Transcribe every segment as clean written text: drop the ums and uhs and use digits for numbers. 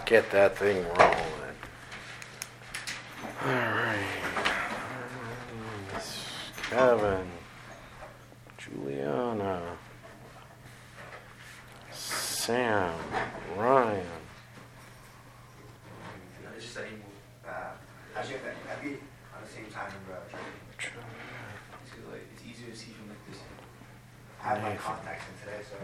get that thing rolling. All right. Kevin, Juliana, Sam, Ryan. It's just that he moved. I get that happy at the same time. It's easier to see from like this. I have my contacts in today, so.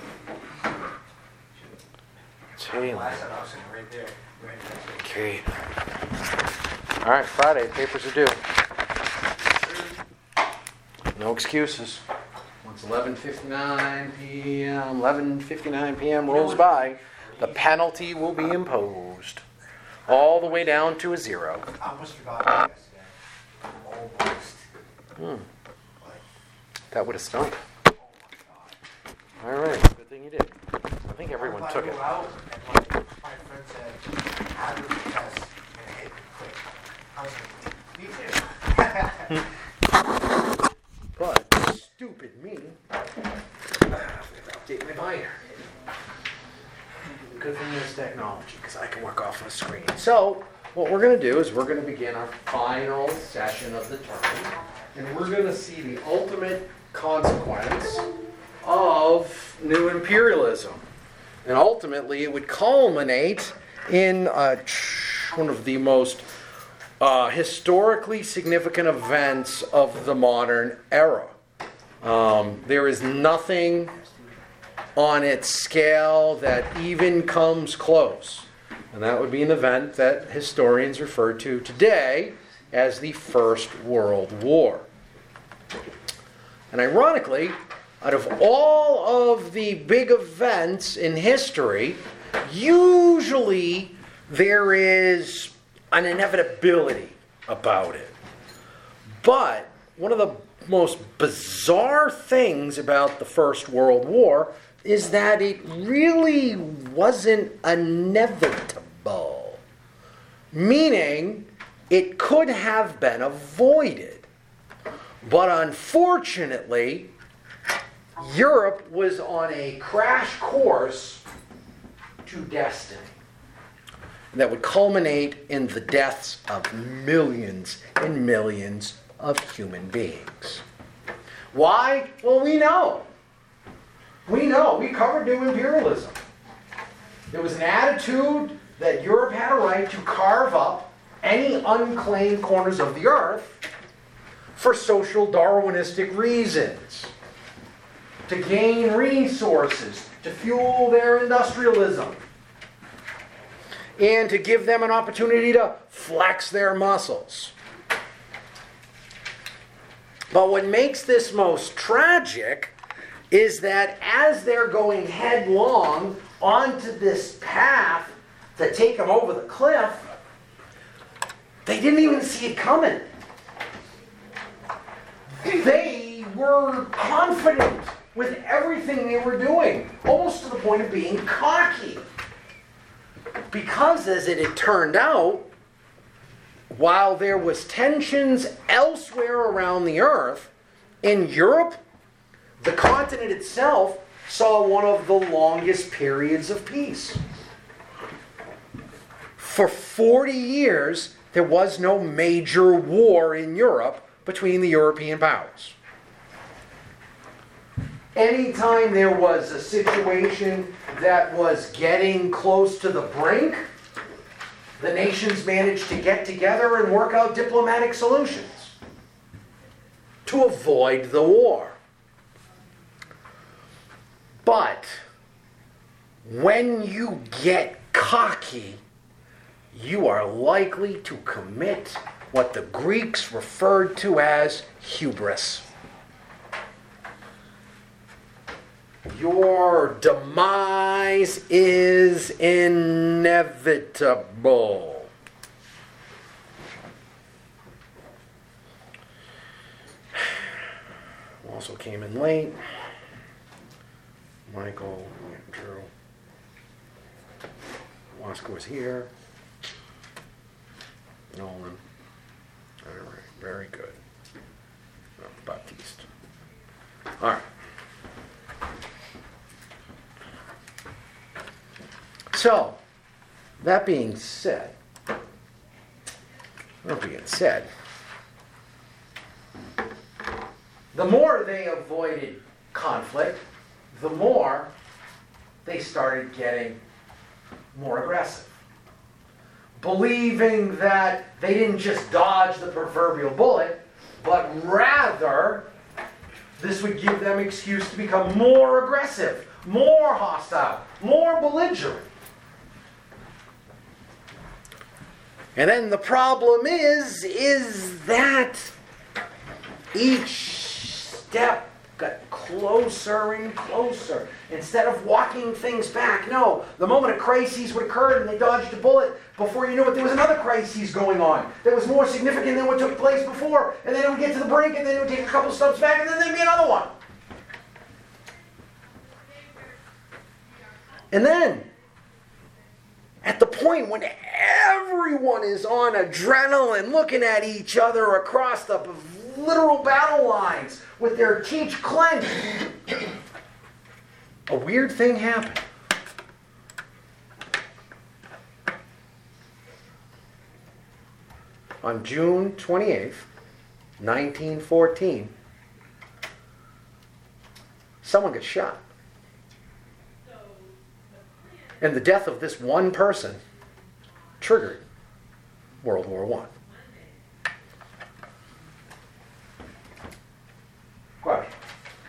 Taylor. Last time I was sitting right there. Kate. All right, Friday, papers are due. No excuses. Once 11:59 p.m., 11:59 p.m. rolls by, the penalty will be imposed. All the way down to a 0. I almost forgot yesterday. Almost. That would have stunk. Oh my God. All right, good thing you did. I think everyone took it. Out and my friend said, "How do the test and hit quick?" I was like, "Me too." But stupid me. Update my binder. Good thing there's technology, because I can work off of a screen. So, what we're going to do is we're going to begin our final session of the term, and we're going to see the ultimate consequence of new imperialism. And ultimately, it would culminate in one of the most historically significant events of the modern era. There is nothing on its scale that even comes close. And that would be an event that historians refer to today as the First World War. And ironically, out of all of the big events in history, usually there is an inevitability about it. But one of the most bizarre things about the First World War is that it really wasn't inevitable. Meaning, it could have been avoided. But unfortunately, Europe was on a crash course to destiny that would culminate in the deaths of millions and millions of human beings. Why? Well, we know. We covered new imperialism. There was an attitude that Europe had a right to carve up any unclaimed corners of the earth for social Darwinistic reasons. To gain resources, to fuel their industrialism, and to give them an opportunity to flex their muscles. But what makes this most tragic is that as they're going headlong onto this path to take them over the cliff, they didn't even see it coming. They were confident with everything they were doing, almost to the point of being cocky. Because as it had turned out, while there was tensions elsewhere around the earth, in Europe, the continent itself saw one of the longest periods of peace. For 40 years, there was no major war in Europe between the European powers. Anytime there was a situation that was getting close to the brink, the nations managed to get together and work out diplomatic solutions to avoid the war. But when you get cocky, you are likely to commit what the Greeks referred to as hubris. Your demise is inevitable. Also came in late. Michael, Andrew. Wasco was here. Nolan. All right, very good. Baptiste. All right. So, That being said, the more they avoided conflict, the more they started getting more aggressive. Believing that they didn't just dodge the proverbial bullet, but rather this would give them excuse to become more aggressive, more hostile, more belligerent. And then the problem is that each step got closer and closer. Instead of walking things back, no. The moment a crisis would occur and they dodged a bullet, before you knew it, there was another crisis going on that was more significant than what took place before. And then it would get to the brink, and then it would take a couple steps back, and then there'd be another one. And then, at the point when everyone is on adrenaline, looking at each other across the literal battle lines with their teeth clenched, a weird thing happened. On June 28th, 1914, someone gets shot. And the death of this one person triggered World War I. Question?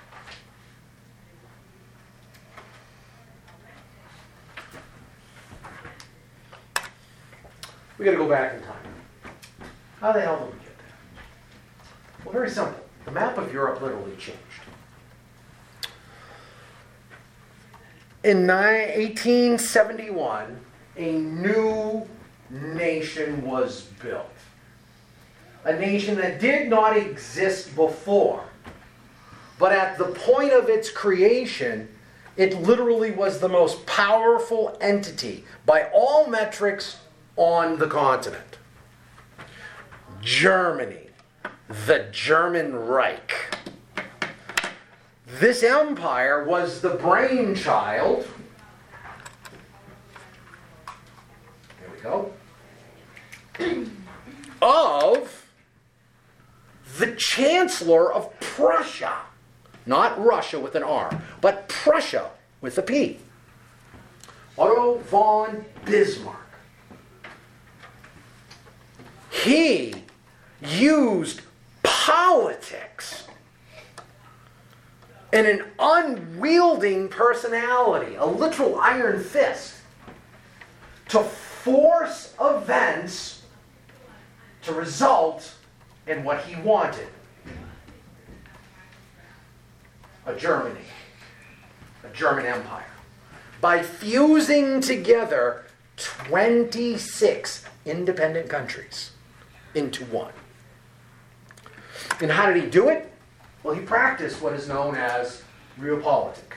We got to go back in time. How the hell did we get there? Well, very simple. The map of Europe literally changed. In 1871, a new nation was built. A nation that did not exist before. But at the point of its creation, it literally was the most powerful entity by all metrics on the continent. Germany, the German Reich. This empire was the brainchild, here we go, of the Chancellor of Prussia. Not Russia with an R, but Prussia with a P. Otto von Bismarck. He used politics and an unwielding personality, a literal iron fist, to force events to result in what he wanted. A Germany, a German empire. By fusing together 26 independent countries into one. And how did he do it? Well, he practiced what is known as realpolitik.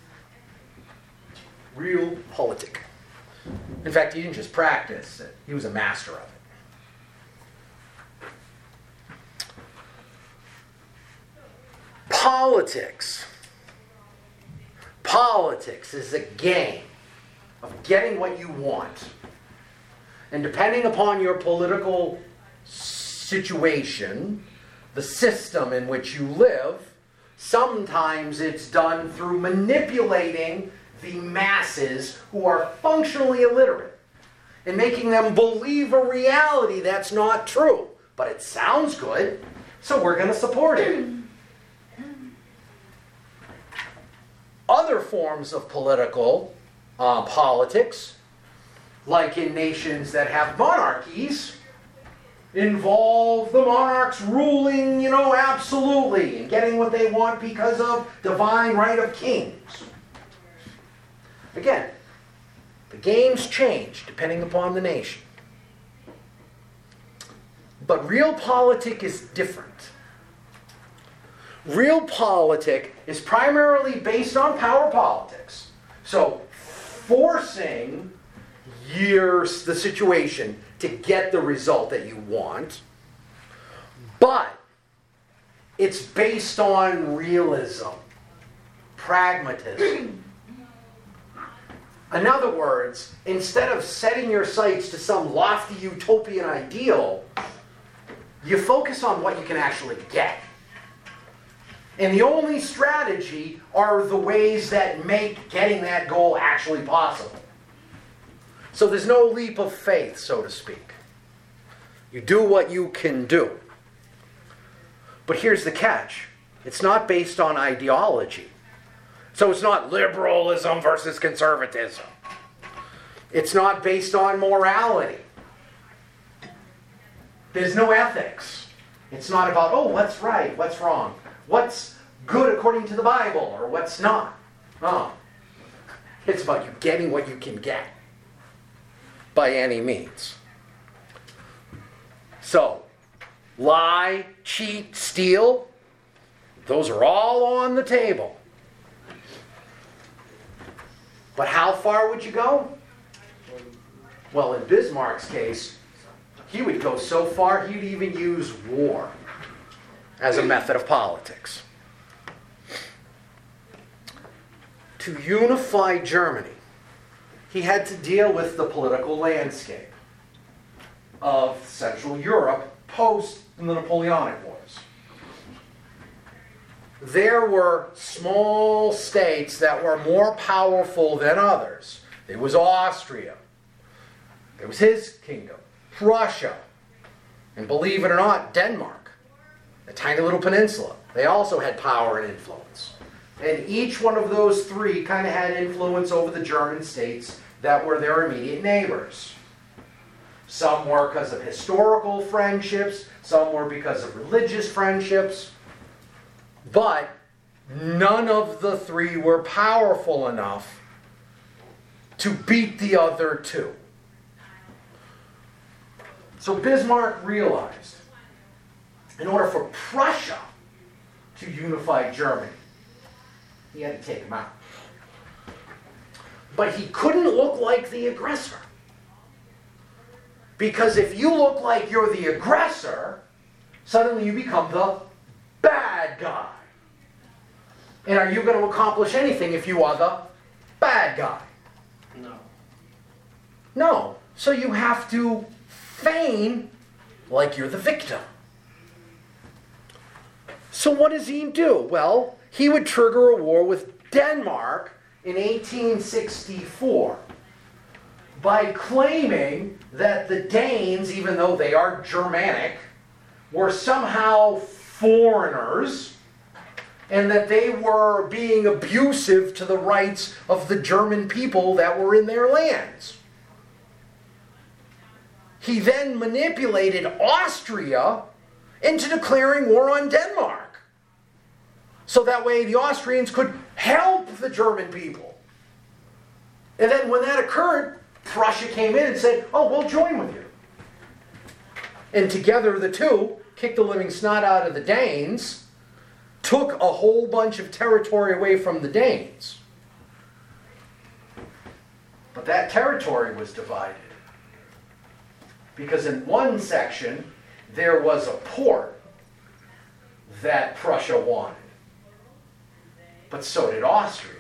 Realpolitik. In fact, he didn't just practice it, he was a master of it. Politics. Politics is a game of getting what you want. And depending upon your political situation, the system in which you live, sometimes it's done through manipulating the masses who are functionally illiterate and making them believe a reality that's not true. But it sounds good, so we're going to support it. Other forms of political politics, like in nations that have monarchies, involve the monarchs ruling, absolutely, and getting what they want because of divine right of kings. Again, the games change depending upon the nation. But realpolitik is different. Realpolitik is primarily based on power politics. So, forcing the situation to get the result that you want, but it's based on realism, pragmatism. In other words, instead of setting your sights to some lofty utopian ideal, you focus on what you can actually get. And the only strategy are the ways that make getting that goal actually possible. So there's no leap of faith, so to speak. You do what you can do. But here's the catch. It's not based on ideology. So it's not liberalism versus conservatism. It's not based on morality. There's no ethics. It's not about, oh, what's right, what's wrong, what's good according to the Bible, or what's not. No. It's about you getting what you can get by any means. So, lie, cheat, steal, those are all on the table. But how far would you go? Well, in Bismarck's case, he would go so far he'd even use war as a method of politics. To unify Germany, he had to deal with the political landscape of Central Europe post the Napoleonic Wars. There were small states that were more powerful than others. There was Austria. There was his kingdom, Prussia, and believe it or not, Denmark, a tiny little peninsula. They also had power and influence. And each one of those three kind of had influence over the German states that were their immediate neighbors. Some were because of historical friendships, some were because of religious friendships, but none of the three were powerful enough to beat the other two. So Bismarck realized, in order for Prussia to unify Germany, he had to take him out. But he couldn't look like the aggressor. Because if you look like you're the aggressor, suddenly you become the bad guy. And are you going to accomplish anything if you are the bad guy? No. No. So you have to feign like you're the victim. So what does he do? Well, he would trigger a war with Denmark in 1864 by claiming that the Danes, even though they are Germanic, were somehow foreigners and that they were being abusive to the rights of the German people that were in their lands. He then manipulated Austria into declaring war on Denmark. So that way the Austrians could help the German people. And then when that occurred, Prussia came in and said, oh, we'll join with you. And together the two kicked the living snot out of the Danes, took a whole bunch of territory away from the Danes. But that territory was divided. Because in one section, there was a port that Prussia wanted. But so did Austria.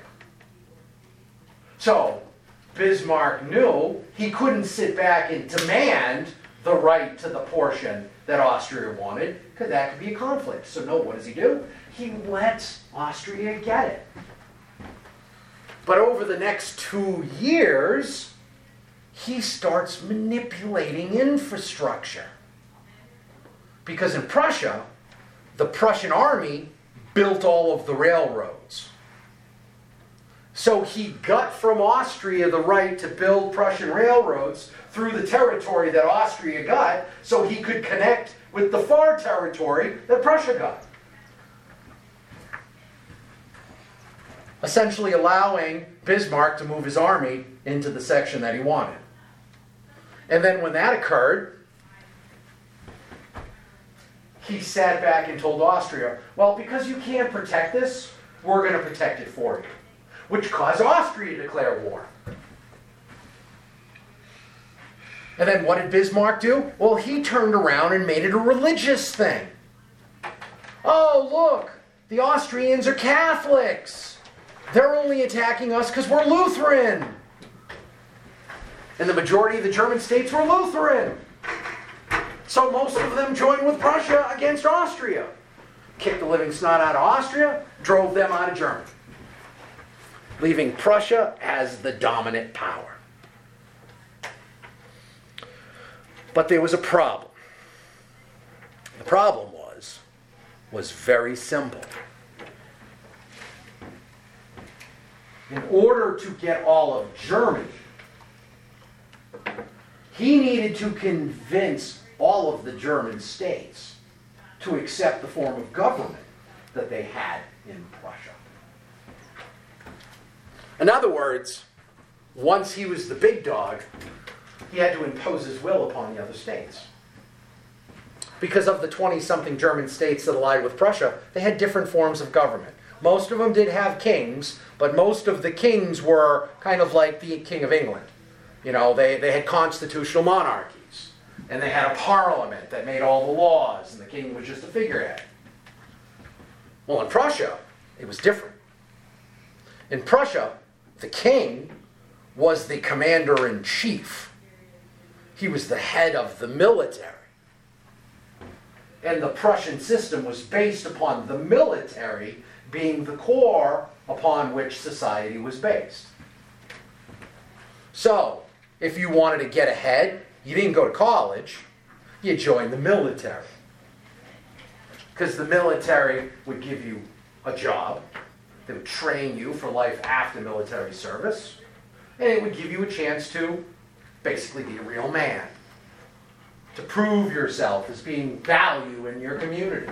So, Bismarck knew he couldn't sit back and demand the right to the portion that Austria wanted, because that could be a conflict. So no, what does he do? He lets Austria get it. But over the next 2 years, he starts manipulating infrastructure. Because in Prussia, the Prussian army built all of the railroads. So he got from Austria the right to build Prussian railroads through the territory that Austria got, so he could connect with the far territory that Prussia got. Essentially allowing Bismarck to move his army into the section that he wanted. And then when that occurred, he sat back and told Austria, well, because you can't protect this, we're going to protect it for you. Which caused Austria to declare war. And then what did Bismarck do? Well, he turned around and made it a religious thing. Oh, look, the Austrians are Catholics. They're only attacking us because we're Lutheran. And the majority of the German states were Lutheran. So most of them joined with Prussia against Austria. Kicked the living snot out of Austria, drove them out of Germany, leaving Prussia as the dominant power. But there was a problem. The problem was very simple. In order to get all of Germany, he needed to convince all of the German states to accept the form of government that they had in Prussia. In other words, once he was the big dog, he had to impose his will upon the other states. Because of the 20-something German states that allied with Prussia, they had different forms of government. Most of them did have kings, but most of the kings were kind of like the King of England. You know, they had constitutional monarchies, and they had a parliament that made all the laws, and the king was just a figurehead. Well, in Prussia, it was different. In Prussia, the king was the commander-in-chief. He was the head of the military. And the Prussian system was based upon the military being the core upon which society was based. So, if you wanted to get ahead, you didn't go to college, you joined the military. Because the military would give you a job, they would train you for life after military service, and it would give you a chance to basically be a real man, to prove yourself as being value in your community.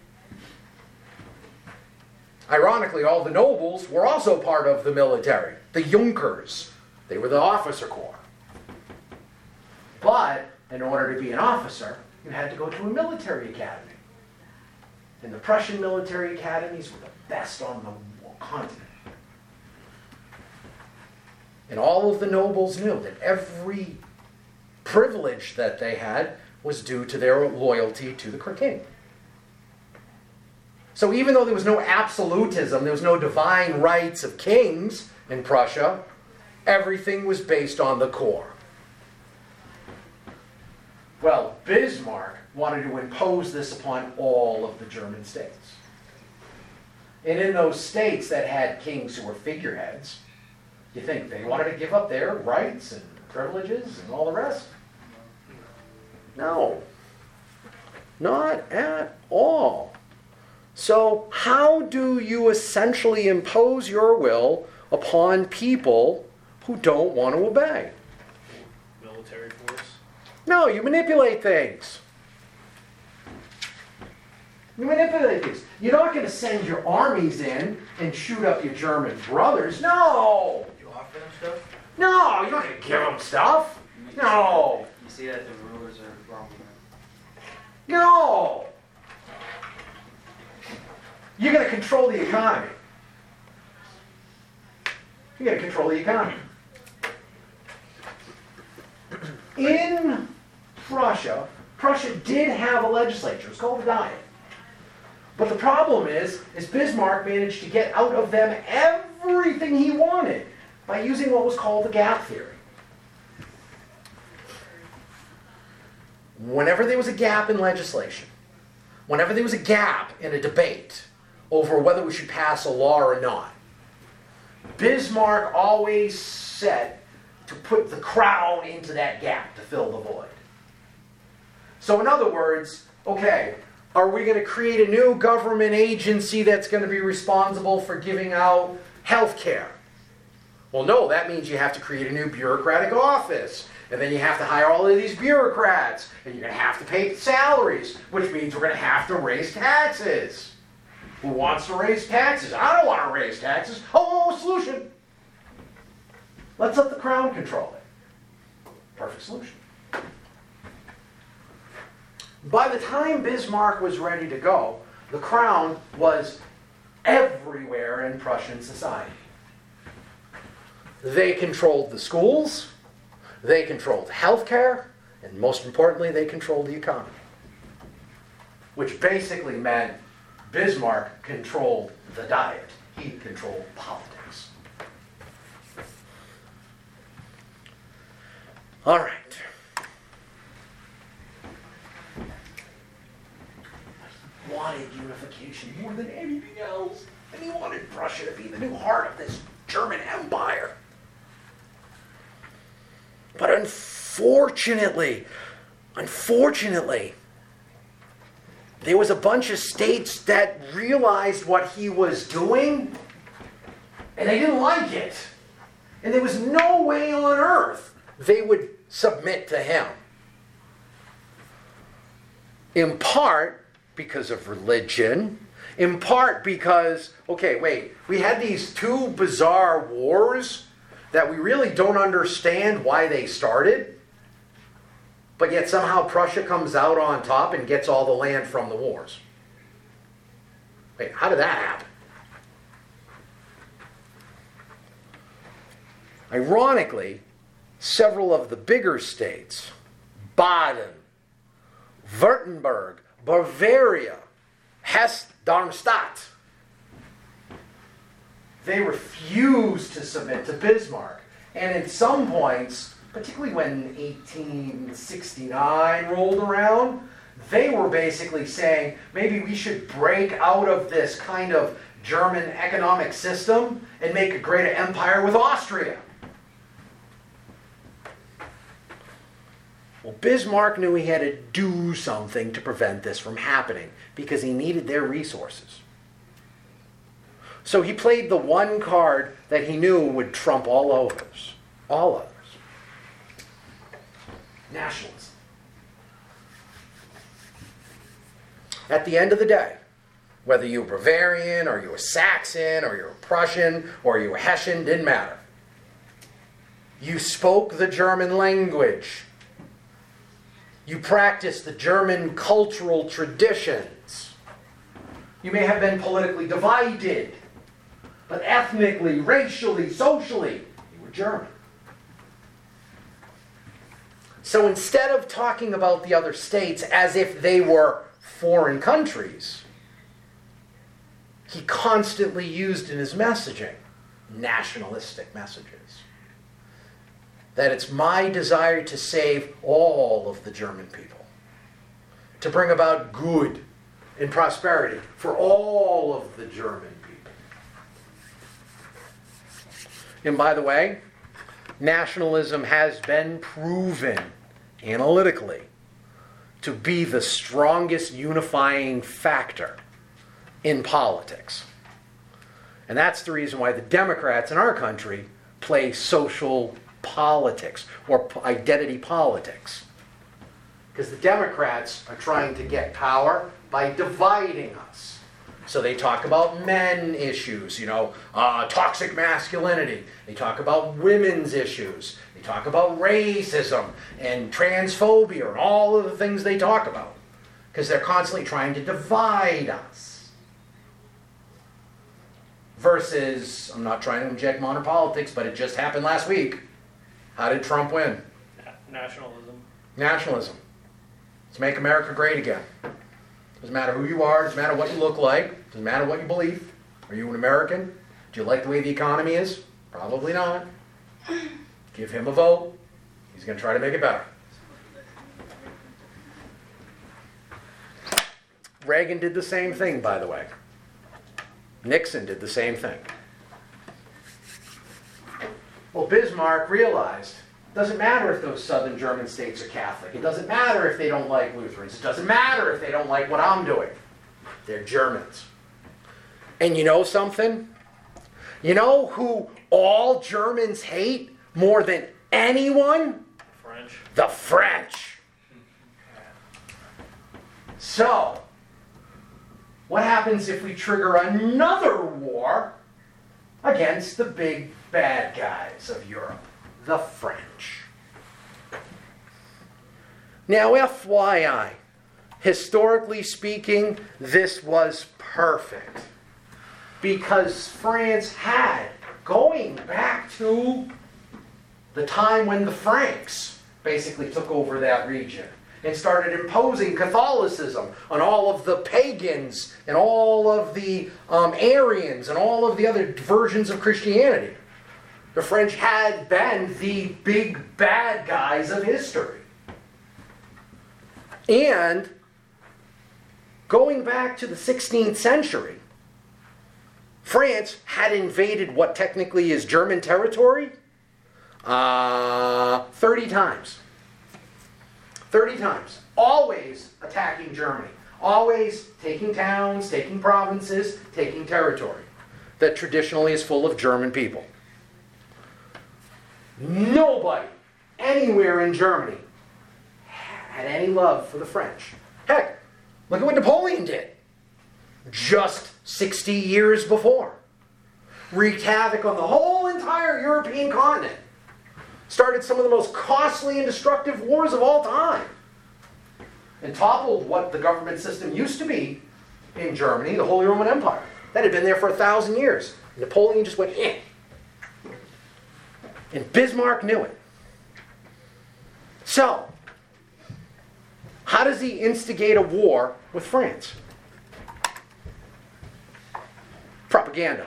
Ironically, all the nobles were also part of the military, the Junkers. They were the officer corps. But in order to be an officer, you had to go to a military academy. And the Prussian military academies were the best on the continent. And all of the nobles knew that every privilege that they had was due to their loyalty to the king. So even though there was no absolutism, there was no divine rights of kings in Prussia, everything was based on the core. Well, Bismarck wanted to impose this upon all of the German states. And in those states that had kings who were figureheads, you think they wanted to give up their rights and privileges and all the rest? No. Not at all. So how do you essentially impose your will upon people who don't want to obey? Military force? No, you manipulate things. You manipulate things. You're not going to send your armies in and shoot up your German brothers. No! You offer them stuff? No, you're not going to give them stuff. No! You see that the rulers are wrong with that. No! You're going to control the economy. You're going to control the economy. In Prussia, Prussia did have a legislature. It's called the Diet. But the problem is Bismarck managed to get out of them everything he wanted by using what was called the gap theory. Whenever there was a gap in legislation, whenever there was a gap in a debate over whether we should pass a law or not, Bismarck always said to put the crown into that gap to fill the void. So in other words, okay, are we going to create a new government agency that's going to be responsible for giving out health care? Well, no, that means you have to create a new bureaucratic office. And then you have to hire all of these bureaucrats. And you're going to have to pay salaries, which means we're going to have to raise taxes. Who wants to raise taxes? I don't want to raise taxes. Oh, solution. Let's let the crown control it. Perfect solution. By the time Bismarck was ready to go, the crown was everywhere in Prussian society. They controlled the schools, they controlled healthcare, and most importantly, they controlled the economy. Which basically meant Bismarck controlled the Diet. He controlled politics. All right. He wanted unification more than anything else. And he wanted Prussia to be the new heart of this German Empire. But unfortunately, there was a bunch of states that realized what he was doing, and they didn't like it. And there was no way on earth they would submit to him. In part because of religion, in part because, we had these two bizarre wars that we really don't understand why they started, but yet somehow Prussia comes out on top and gets all the land from the wars. Wait, how did that happen? Ironically, several of the bigger states, Baden, Württemberg, Bavaria, Hesse-Darmstadt, they refused to submit to Bismarck. And at some points, particularly when 1869 rolled around, they were basically saying, maybe we should break out of this kind of German economic system and make a greater empire with Austria. Well, Bismarck knew he had to do something to prevent this from happening because he needed their resources. So he played the one card that he knew would trump all others. All others. Nationalism. At the end of the day, whether you were Bavarian, or you were Saxon, or you were Prussian, or you were Hessian, didn't matter. You spoke the German language. You practiced the German cultural traditions. You may have been politically divided, but ethnically, racially, socially, you were German. So instead of talking about the other states as if they were foreign countries, he constantly used in his messaging nationalistic messages. That it's my desire to save all of the German people, to bring about good and prosperity for all of the German people. And by the way, nationalism has been proven analytically to be the strongest unifying factor in politics. And that's the reason why the Democrats in our country play social politics or identity politics. Because the Democrats are trying to get power by dividing us. So they talk about men issues, toxic masculinity. They talk about women's issues. They talk about racism and transphobia and all of the things they talk about. Because they're constantly trying to divide us. Versus, I'm not trying to inject modern politics, but it just happened last week. How did Trump win? Nationalism. Nationalism. Let's make America great again. Doesn't matter who you are, doesn't matter what you look like, doesn't matter what you believe. Are you an American? Do you like the way the economy is? Probably not. Give him a vote. He's going to try to make it better. Reagan did the same thing, by the way. Nixon did the same thing. Well, Bismarck realized it doesn't matter if those southern German states are Catholic. It doesn't matter if they don't like Lutherans. It doesn't matter if they don't like what I'm doing. They're Germans. And you know something? You know who all Germans hate more than anyone? French. The French. So, what happens if we trigger another war against the big bad guys of Europe, the French? Now, FYI, historically speaking, this was perfect. Because France had, going back to the time when the Franks basically took over that region and started imposing Catholicism on all of the pagans and all of the Arians and all of the other versions of Christianity. The French had been the big bad guys of history. And going back to the 16th century, France had invaded what technically is German territory 30 times. 30 times. Always attacking Germany. Always taking towns, taking provinces, taking territory that traditionally is full of German people. Nobody anywhere in Germany had any love for the French. Heck, look at what Napoleon did just 60 years before. Wreaked havoc on the whole entire European continent. Started some of the most costly and destructive wars of all time. And toppled what the government system used to be in Germany, the Holy Roman Empire. That had been there for 1,000 years. Napoleon just went, eh. And Bismarck knew it. So, how does he instigate a war with France? Propaganda.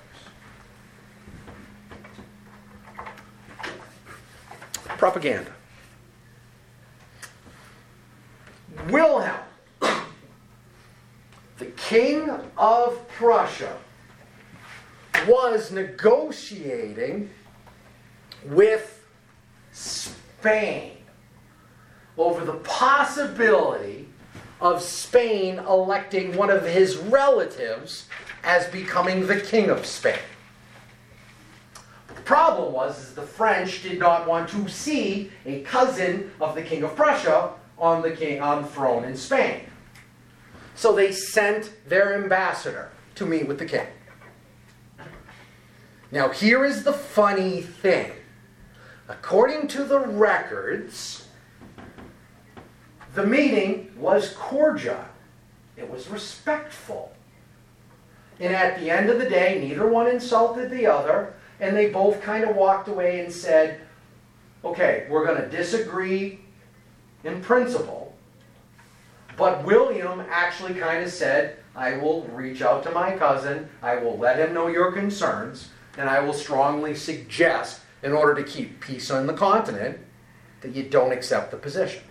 Propaganda. Wilhelm, the King of Prussia, was negotiating with Spain over the possibility of Spain electing one of his relatives as becoming the King of Spain. But the problem was the French did not want to see a cousin of the King of Prussia on the throne in Spain. So they sent their ambassador to meet with the king. Now here is the funny thing. According to the records, the meeting was cordial. It was respectful. And at the end of the day, neither one insulted the other, and they both kind of walked away and said, okay, we're going to disagree in principle, but William actually kind of said, I will reach out to my cousin, I will let him know your concerns, and I will strongly suggest, in order to keep peace on the continent, that you don't accept the position.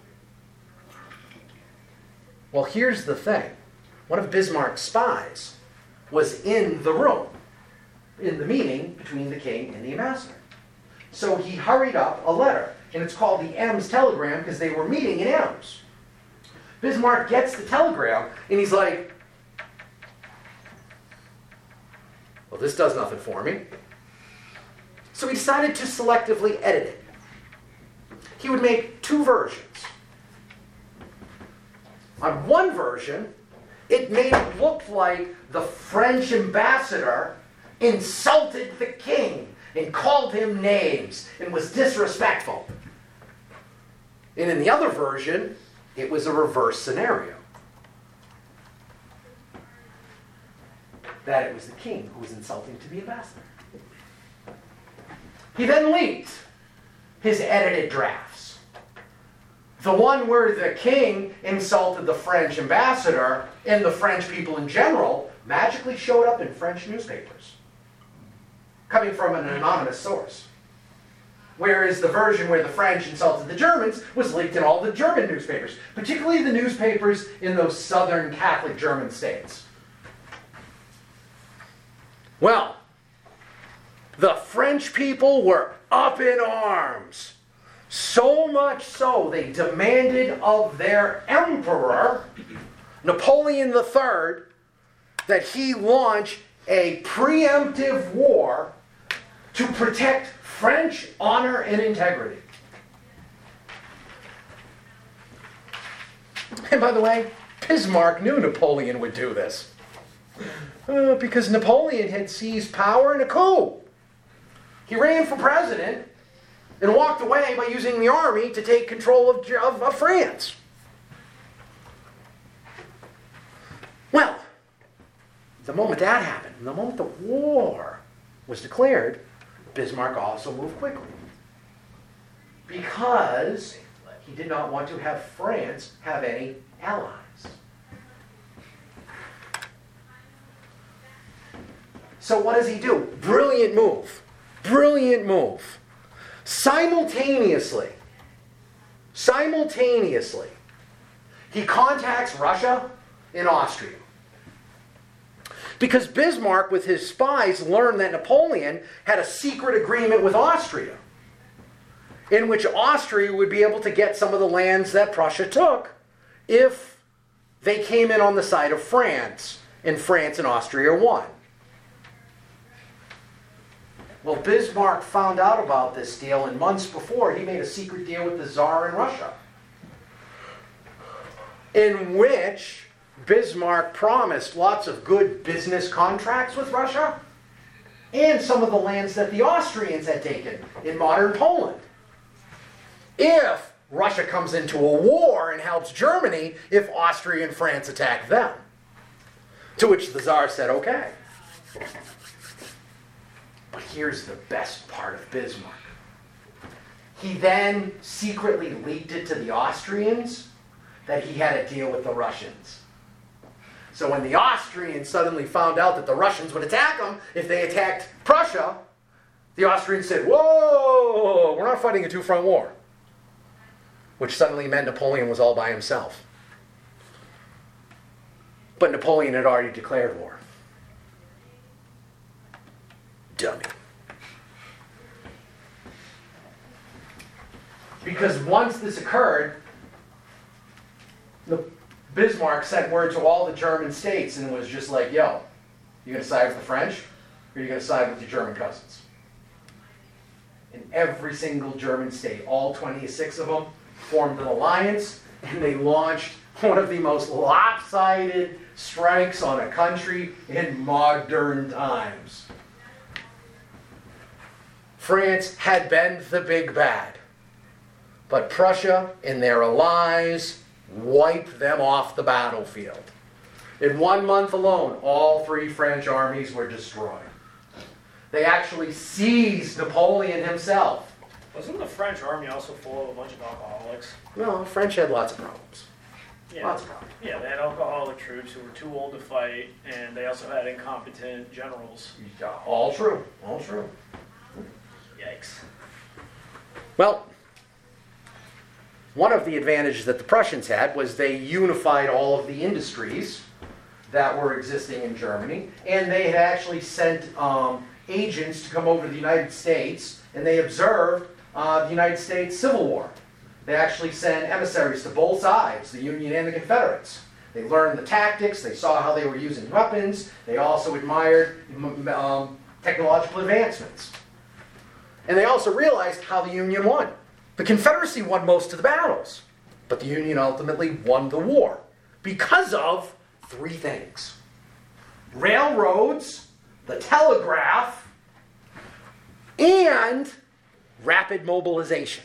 Well, here's the thing. One of Bismarck's spies was in the room, in the meeting between the king and the ambassador. So he hurried up a letter, and it's called the Ems telegram because they were meeting in Ems. Bismarck gets the telegram, and he's like, well, this does nothing for me. So he decided to selectively edit it. He would make two versions. On one version, it made it look like the French ambassador insulted the king and called him names and was disrespectful. And in the other version, it was a reverse scenario. That it was the king who was insulting to the ambassador. He then leaked his edited drafts. The one where the king insulted the French ambassador and the French people in general magically showed up in French newspapers, coming from an anonymous source. Whereas the version where the French insulted the Germans was leaked in all the German newspapers, particularly the newspapers in those southern Catholic German states. Well, the French people were up in arms. So much so, they demanded of their emperor, Napoleon III, that he launch a preemptive war to protect French honor and integrity. And by the way, Bismarck knew Napoleon would do this. Because Napoleon had seized power in a coup. He ran for president and walked away by using the army to take control of France. Well, the moment that happened, the moment the war was declared, Bismarck also moved quickly. Because he did not want to have France have any allies. So what does he do? Brilliant move. Brilliant move. Simultaneously, he contacts Russia and Austria. Because Bismarck, with his spies, learned that Napoleon had a secret agreement with Austria, in which Austria would be able to get some of the lands that Prussia took if they came in on the side of France, and France and Austria won. Well, Bismarck found out about this deal, and months before, he made a secret deal with the Tsar in Russia, in which Bismarck promised lots of good business contracts with Russia and some of the lands that the Austrians had taken in modern Poland, if Russia comes into a war and helps Germany if Austria and France attack them. To which the Tsar said, okay. But here's the best part of Bismarck. He then secretly leaked it to the Austrians that he had a deal with the Russians. So when the Austrians suddenly found out that the Russians would attack them if they attacked Prussia, the Austrians said, whoa, we're not fighting a two-front war. Which suddenly meant Napoleon was all by himself. But Napoleon had already declared war. Dummy. Because once this occurred, Bismarck sent word to all the German states and was just like, yo, you going to side with the French or are you going to side with your German cousins? In every single German state, all 26 of them, formed an alliance, and they launched one of the most lopsided strikes on a country in modern times. France had been the big bad, but Prussia and their allies wiped them off the battlefield. In 1 month alone, all 3 French armies were destroyed. They actually seized Napoleon himself. Wasn't the French army also full of a bunch of alcoholics? No, the French had lots of problems. Yeah. Lots of problems. Yeah, they had alcoholic troops who were too old to fight, and they also had incompetent generals. Yeah, all true. All true. Yikes. Well, one of the advantages that the Prussians had was they unified all of the industries that were existing in Germany, and they had actually sent agents to come over to the United States, and they observed the United States Civil War. They actually sent emissaries to both sides, the Union and the Confederates. They learned the tactics, they saw how they were using weapons, they also admired technological advancements. And they also realized how the Union won. The Confederacy won most of the battles, but the Union ultimately won the war because of 3 things: railroads, the telegraph, and rapid mobilization.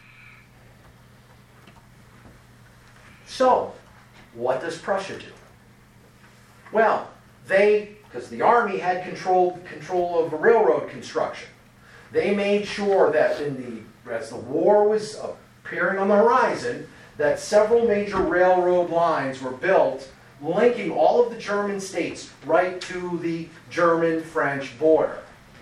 So, what does Prussia do? Well, because the army had control of railroad construction, they made sure that as the war was appearing on the horizon, that several major railroad lines were built, linking all of the German states right to the German-French border.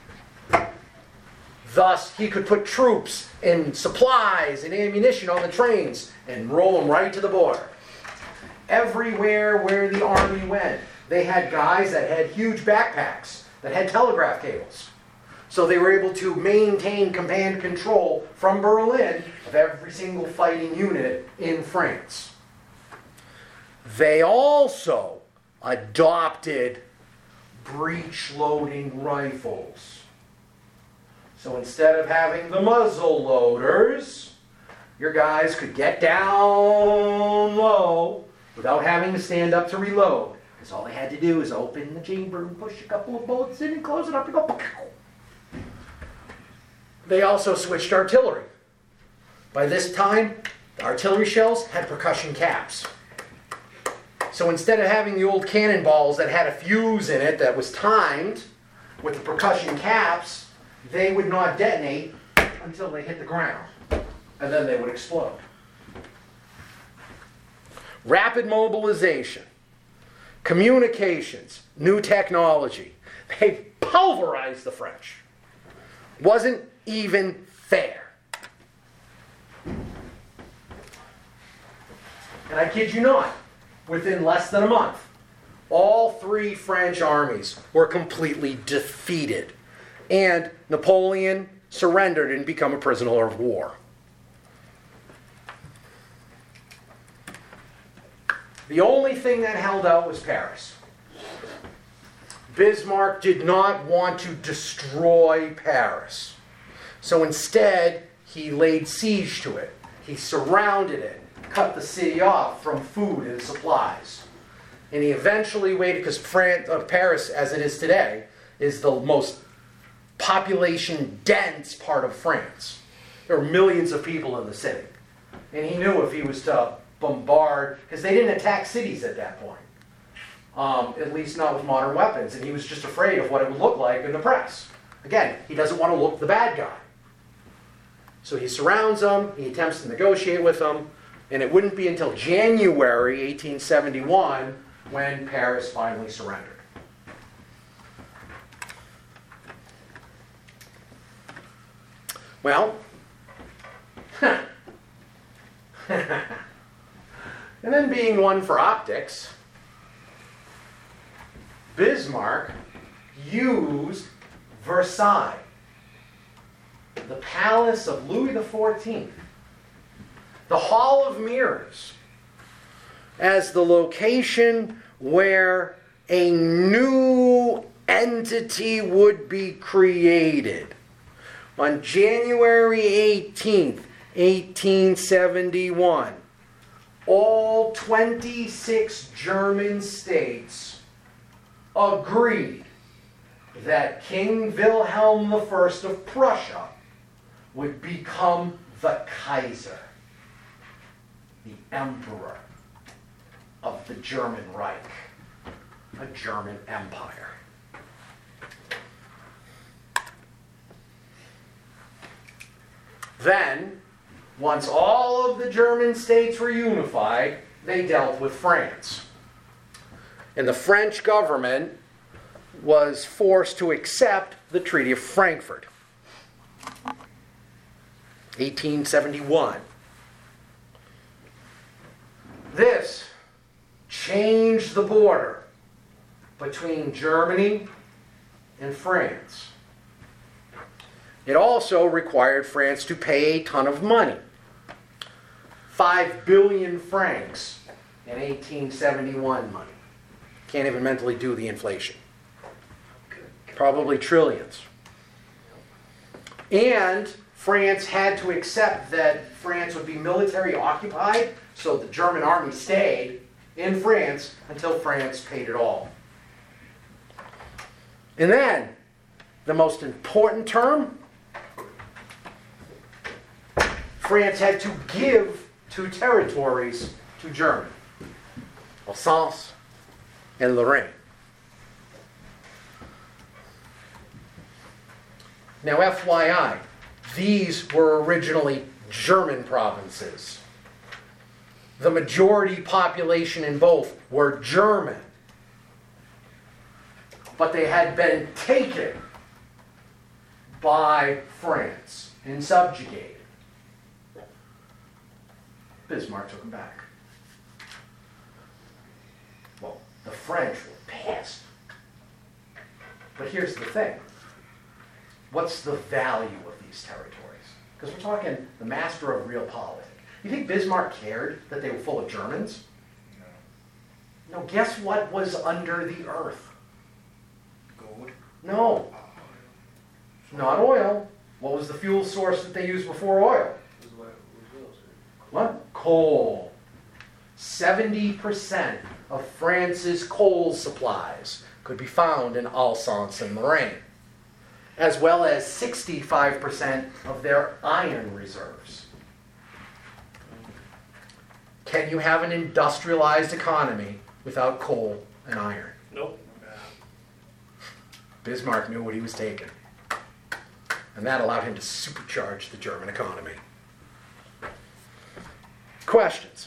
Thus, he could put troops and supplies and ammunition on the trains and roll them right to the border. Everywhere where the army went, they had guys that had huge backpacks that had telegraph cables. So they were able to maintain command control from Berlin of every single fighting unit in France. They also adopted breech-loading rifles. So instead of having the muzzle loaders, your guys could get down low without having to stand up to reload. Because all they had to do is open the chamber and push a couple of bullets in and close it up and go pow. They also switched artillery. By this time, the artillery shells had percussion caps. So instead of having the old cannonballs that had a fuse in it that was timed with the percussion caps, they would not detonate until they hit the ground, and then they would explode. Rapid mobilization, communications, new technology. They pulverized the French. Wasn't even fair. And I kid you not, within less than a month, all three French armies were completely defeated, and Napoleon surrendered and became a prisoner of war. The only thing that held out was Paris. Bismarck did not want to destroy Paris. So instead, he laid siege to it. He surrounded it, cut the city off from food and supplies. And he eventually waited, because Paris, as it is today, is the most population-dense part of France. There were millions of people in the city. And he knew if he was to bombard, because they didn't attack cities at that point. At least not with modern weapons. And he was just afraid of what it would look like in the press. Again, he doesn't want to look the bad guy. So he surrounds them, he attempts to negotiate with them, and it wouldn't be until January 1871 when Paris finally surrendered. Well, and then being one for optics, Bismarck used Versailles, the palace of Louis XIV, the Hall of Mirrors, as the location where a new entity would be created. On January 18th, 1871, all 26 German states agreed that King Wilhelm I of Prussia would become the Kaiser, the emperor of the German Reich, a German empire. Then, once all of the German states were unified, they dealt with France. And the French government was forced to accept the Treaty of Frankfurt, 1871. This changed the border between Germany and France. It also required France to pay a ton of money. 5 billion francs in 1871 money. Can't even mentally do the inflation. Probably trillions. And France had to accept that France would be military occupied, so the German army stayed in France until France paid it all. And then, the most important term, France had to give 2 territories to Germany, Alsace and Lorraine. Now, FYI, these were originally German provinces. The majority population in both were German, but they had been taken by France and subjugated. Bismarck took them back. Well, the French were pissed. But here's the thing. What's the value of these territories? Because we're talking the master of realpolitik. You think Bismarck cared that they were full of Germans? No. No, guess what was under the earth? Gold? No. Not oil. What was the fuel source that they used before oil? What? Coal. 70% of France's coal supplies could be found in Alsace and Lorraine, as well as 65% of their iron reserves. Can you have an industrialized economy without coal and iron? Nope. Bismarck knew what he was taking. And that allowed him to supercharge the German economy. Questions?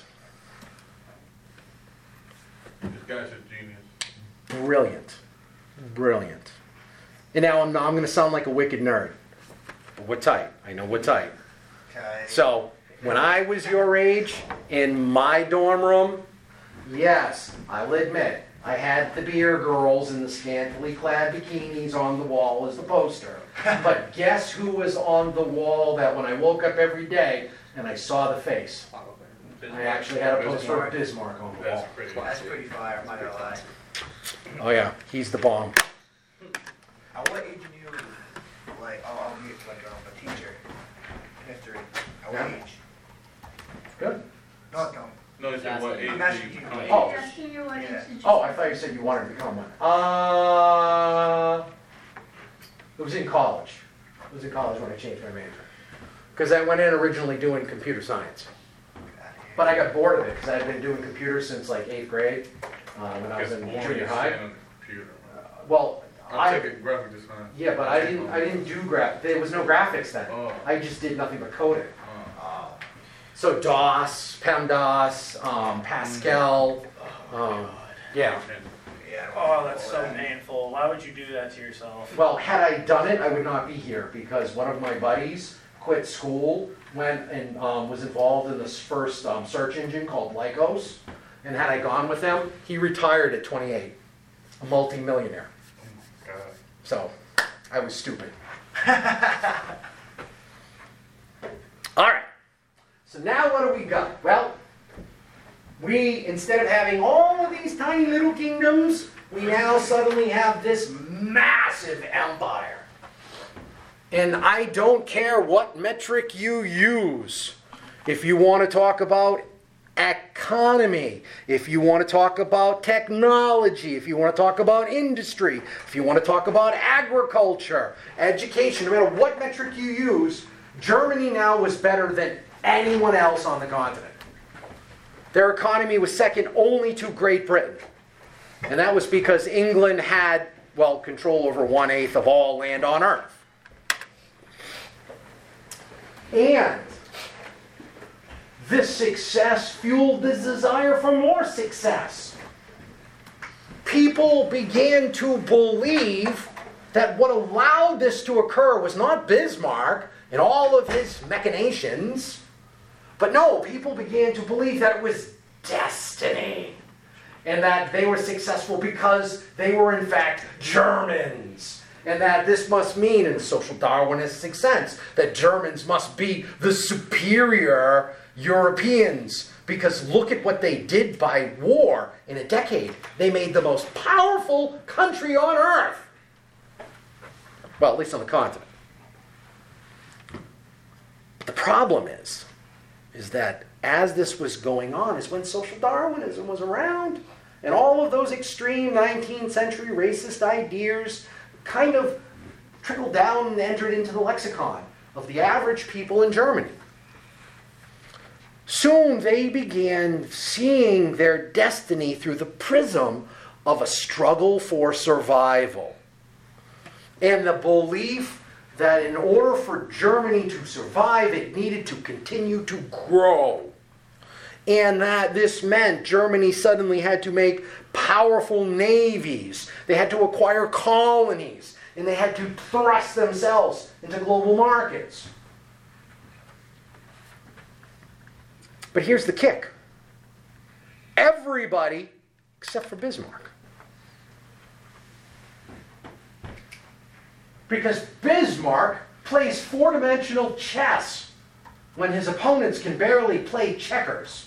This guy's a genius. Brilliant. Brilliant. And now I'm going to sound like a wicked nerd. What type? I know what type. Okay. So, when I was your age, in my dorm room, yes, I'll admit, I had the beer girls in the scantily clad bikinis on the wall as the poster. But guess who was on the wall that when I woke up every day and I saw the face? I actually had a poster of Bismarck on the That's wall. pretty. That's pretty fire, I'm not gonna lie. Oh yeah, he's the bomb. At what age did you, like, I'll be like a teacher, history, at what Yeah. age? Good. No. No, he said what age I'm do asking you you. become? Oh. Asking you what age Yeah. did you Oh, I thought you said you wanted to become one. It was in college. It was in college when I changed my major. Because I went in originally doing computer science. But I got bored of it because I had been doing computers since like 8th grade when I was in junior high. On the computer. Well, I'm taking graphic design. yeah, but I didn't do there was no graphics then. Oh. I just did nothing but coding. Oh. So DOS, PEMDOS, Pascal, yeah. Yeah. Oh, that's so painful. Why would you do that to yourself? Well, had I done it, I would not be here because one of my buddies quit school, went and was involved in this first search engine called Lycos. And had I gone with him, he retired at 28, a multi-millionaire. God. So I was stupid. All right. So now what do we got? Well, we, instead of having all of these tiny little kingdoms, we now suddenly have this massive empire. And I don't care what metric you use. If you want to talk about economy, if you want to talk about technology, if you want to talk about industry, if you want to talk about agriculture, education, no matter what metric you use, Germany now was better than anyone else on the continent. Their economy was second only to Great Britain. And that was because England had, well, control over 1/8 of all land on Earth. And this success fueled the desire for more success. People began to believe that what allowed this to occur was not Bismarck and all of his machinations, but no, people began to believe that it was destiny and that they were successful because they were in fact Germans. And that this must mean, in a social Darwinistic sense, that Germans must be the superior Europeans. Because look at what they did by war in a decade. They made the most powerful country on earth. Well, at least on the continent. The problem is that as this was going on is when social Darwinism was around. And all of those extreme 19th century racist ideas kind of trickled down and entered into the lexicon of the average people in Germany. Soon they began seeing their destiny through the prism of a struggle for survival. And the belief that in order for Germany to survive, it needed to continue to grow. And that this meant Germany suddenly had to make powerful navies. They had to acquire colonies. And they had to thrust themselves into global markets. But here's the kick. Everybody, except for Bismarck. Because Bismarck plays four-dimensional chess when his opponents can barely play checkers.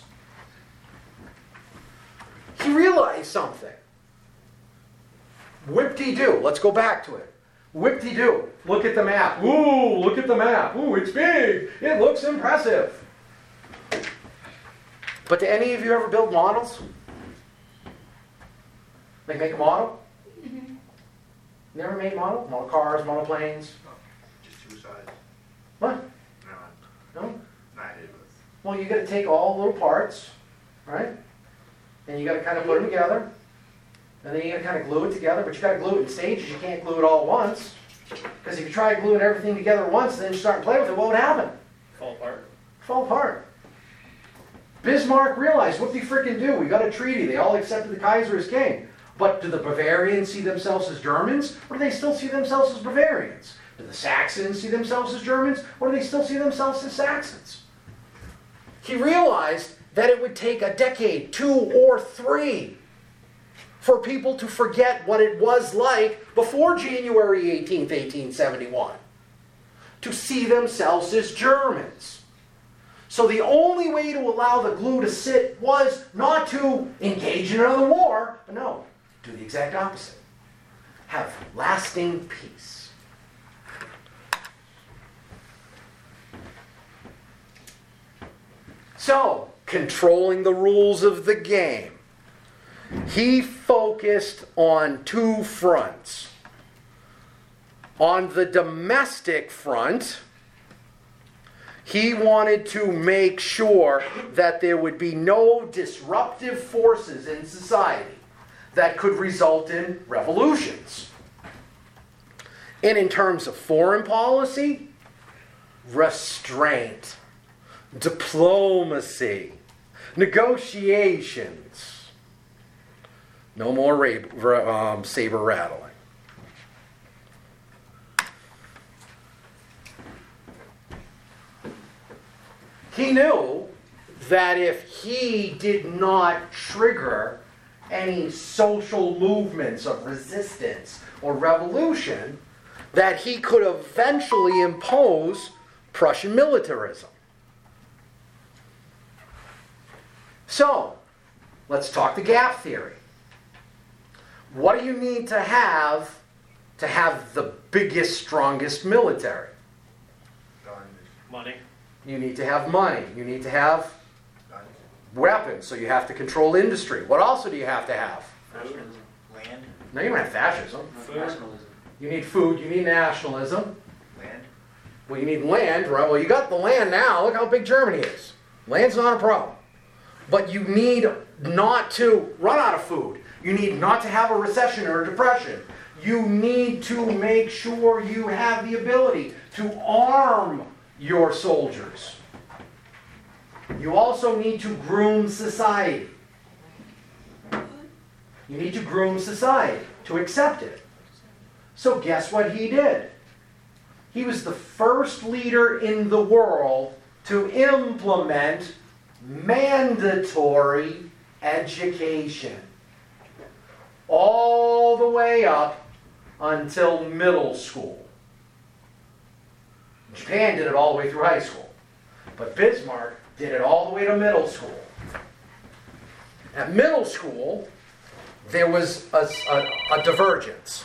He realized something. Whip-de-doo. Let's go back to it. Whip-de-doo. Look at the map. Ooh, look at the map. Ooh, it's big. It looks impressive. But do any of you ever build models? Like make a model? Mm-hmm. Never made model? Model cars, model planes? Just two sides. What? No, No? not it was. Well, you got to take all the little parts, right? And you got to kind of put them together. And then you got to kind of glue it together, but you got to glue it in stages. You can't glue it all at once. Because if you try gluing everything together at once, then you start to play with it, what would happen? Fall apart. Fall apart. Bismarck realized, what do you freaking do? We got a treaty. They all accepted the Kaiser as king. But do the Bavarians see themselves as Germans? Or do they still see themselves as Bavarians? Do the Saxons see themselves as Germans, or do they still see themselves as Saxons? He realized that it would take a decade, 2 or 3, for people to forget what it was like before January 18th, 1871, to see themselves as Germans. So the only way to allow the glue to sit was not to engage in another war, but no, do the exact opposite. Have lasting peace. So, controlling the rules of the game. He focused on 2 fronts. On the domestic front, he wanted to make sure that there would be no disruptive forces in society that could result in revolutions. And in terms of foreign policy, restraint, diplomacy, negotiations. No more saber rattling. He knew that if he did not trigger any social movements of resistance or revolution, that he could eventually impose Prussian militarism. So, let's talk the gap theory. What do you need to have the biggest, strongest military? Money. You need to have money. You need to have weapons, so you have to control industry. What else do you have to have? Land. No, you don't have fascism. Nationalism. You need food, you need nationalism. Land. Well, you need land, right? Well, you got the land now. Look how big Germany is. Land's not a problem. But you need not to run out of food. You need not to have a recession or a depression. You need to make sure you have the ability to arm your soldiers. You also need to groom society. You need to groom society to accept it. So guess what he did? He was the first leader in the world to implement mandatory education. All the way up until middle school. Japan did it all the way through high school. But Bismarck did it all the way to middle school. At middle school, there was a divergence.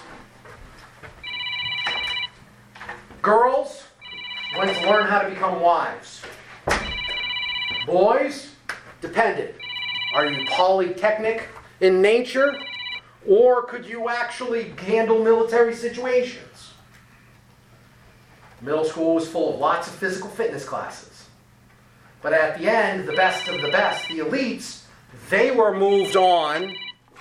Girls went to learn how to become wives. Boys, depended. Are you polytechnic in nature? Or could you actually handle military situations? Middle school was full of lots of physical fitness classes. But at the end, the best of the best, the elites, they were moved on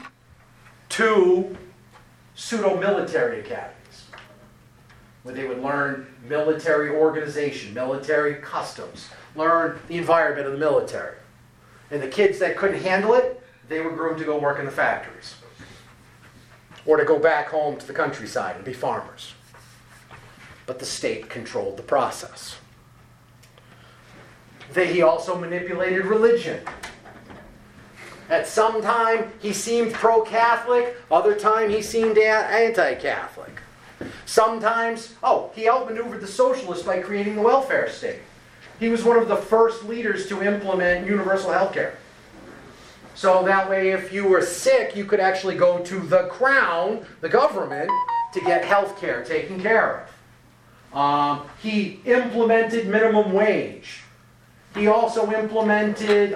to pseudo-military academies, where they would learn military organization, military customs, learn the environment of the military. And the kids that couldn't handle it, they were groomed to go work in the factories. Or to go back home to the countryside and be farmers. But the state controlled the process. He also manipulated religion. At some time, he seemed pro-Catholic. Other time, he seemed anti-Catholic. Sometimes, he outmaneuvered the socialists by creating the welfare state. He was one of the first leaders to implement universal health care. So that way, if you were sick, you could actually go to the crown, the government, to get health care taken care of. He implemented minimum wage. He also implemented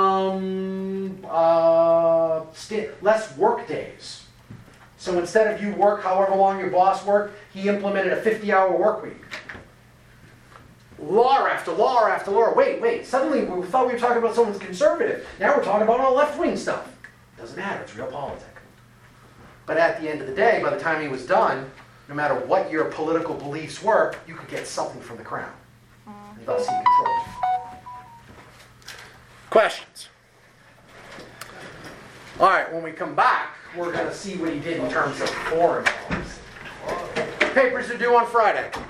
less work days. So instead of you work however long your boss worked, he implemented a 50-hour work week. Law after law after law. Wait. Suddenly we thought we were talking about someone's conservative. Now we're talking about all left-wing stuff. Doesn't matter. It's real politics. But at the end of the day, by the time he was done, no matter what your political beliefs were, you could get something from the crown. And thus he controlled. Questions? All right, when we come back, we're going to see what he did in terms of foreign policy. Papers are due on Friday.